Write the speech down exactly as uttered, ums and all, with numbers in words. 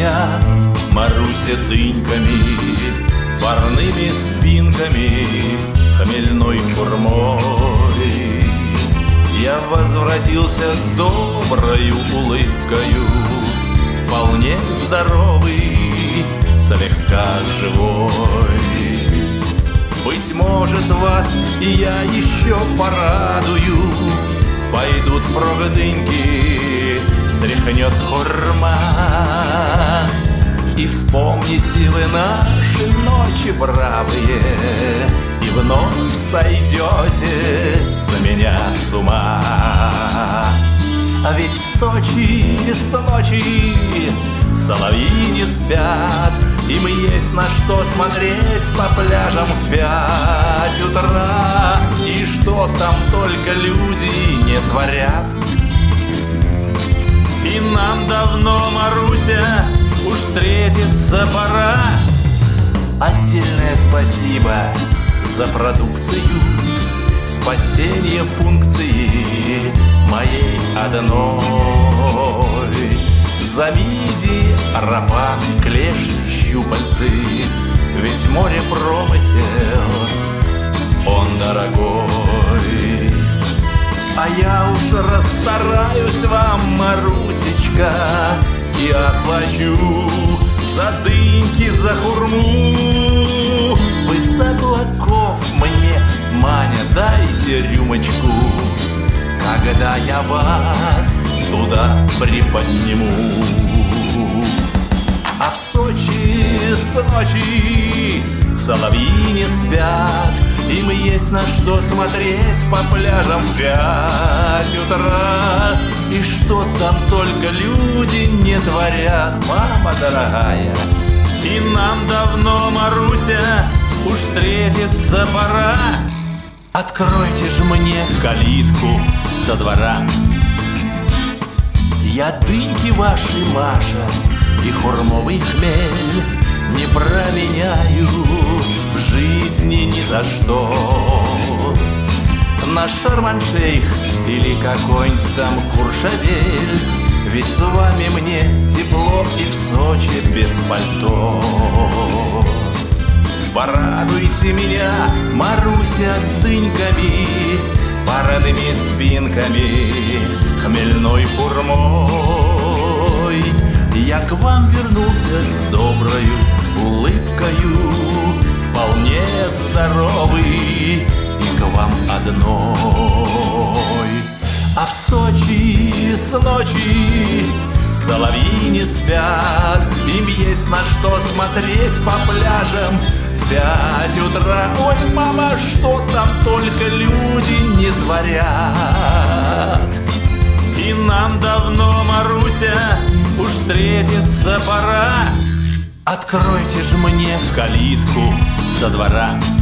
меня, Маруся, дыньками, парными спинками, хмельной хурмой. Я возвратился с доброю улыбкою, вполне здоровый, слегка живой. Быть может, вас и я еще порадую. Пойдут впрок дыньки, стряхнет хурма, и вспомните вы наши ночи бравые, и вновь сойдете с меня с ума. А ведь в Сочи, Сочи соловьи не спят, им есть на что смотреть по пляжам в пять утра. И что там только люди не творят. И нам давно, Маруся, уж встретиться пора. Отдельное спасибо за продукцию, спасение функции моей одной. За миди, рапан, клешни, щупальцы, ведь море промысел, он дорогой. А я уж расстараюсь вам, Марусечка, и оплачу за дыньки, за хурму. Вы с облаков мне, Маня, дайте рюмочку, когда я вас туда приподниму. А в Сочи, Сочи соловьи не спят, им есть на что смотреть по пляжам в пять утра. И что там только люди не творят, мама дорогая. И нам давно, Маруся, уж встретиться пора. Откройте ж мне калитку со двора. Я дыньки ваши, Маша, и хурмовый хмель не променяю в жизни ни за что. На Шарм-эль-Шейх или какой-нибудь там Куршавель, ведь с вами мне тепло и в Сочи без пальто. Порадуйте меня, Маруся, дыньками, парными спинками, хмельной хурмой. Я к вам вернулся с доброю улыбкою, вполне здоровый, и к вам одной. А в Сочи, с ночи соловьи не спят, им есть на что смотреть по пляжам в пять утра. Ой, мама, что там только люди не творят. И нам давно, Маруся, уж встретиться пора. Откройте ж мне калитку со двора.